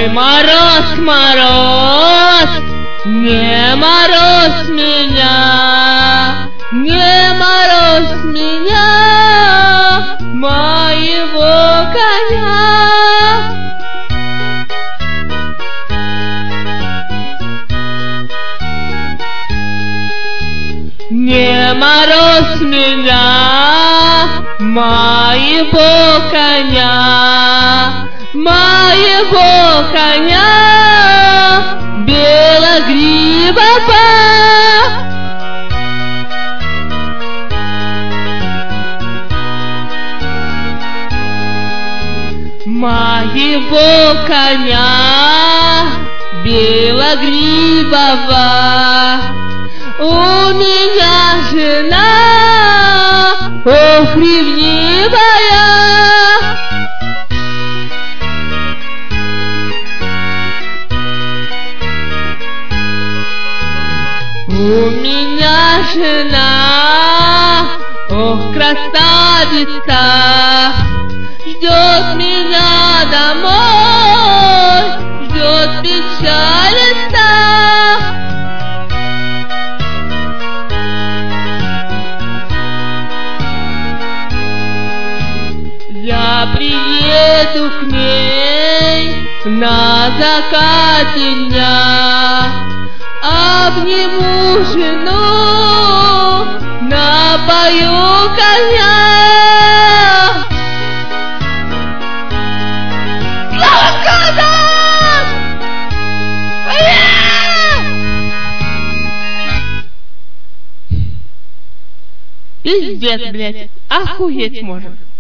Ой, мороз, мороз, не морозь меня, не морозь меня, моего коня. Не морозь меня, моего коня, моего коня, белогривого. Моего коня, белогривого. У меня жена, ох, ревнивая. У меня жена, ох, красавица, ждет меня домой, ждет печалится. Я приеду к ней на закате дня, обниму жену, напою коня. Слава Господу! Пиздец, блядь, охуеть можно.